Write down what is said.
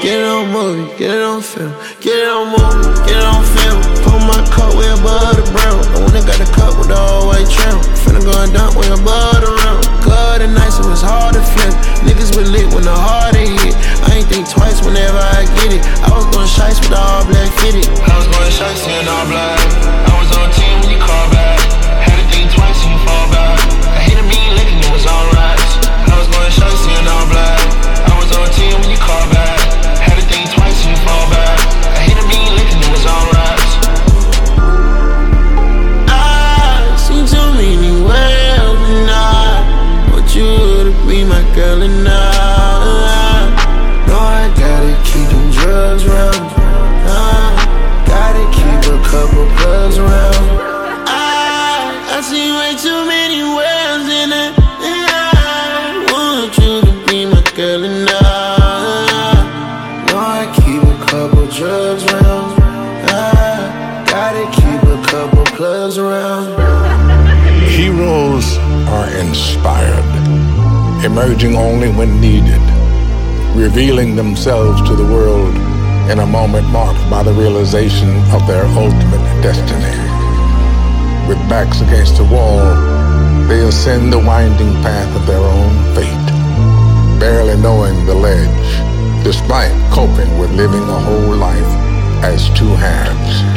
get it on movie, get it on film. Get it on movie, get it on film. Put my cup way above the brim. I wanna got a cup with the all white trim. Finna go and dump way above the rim. Good and nice, it was hard to flip. Niggas been lit when the heart hit. I ain't think twice whenever I get it. I was going shice with the all black fitted. I was going shice in all black. I was on team when you call back. Had to think twice and you fall back. I hated me licking, it was alright. I was going shice in all black. I was on team when you call back. Had to think twice and you fall back. I hated me licking, it was alright. I seen too many worlds and I want you to be my girl and I know I gotta keep them drugs round. Gotta keep a couple plugs around. I see way too many worlds in it. I want you to be my girl and I know I keep a couple drugs around. I gotta keep a couple plugs around. Heroes are inspired, emerging only when needed, revealing themselves to the world in a moment marked by the realization of their ultimate destiny. With backs against the wall, they ascend the winding path of their own fate, barely knowing the ledge, despite coping with living a whole life as two halves.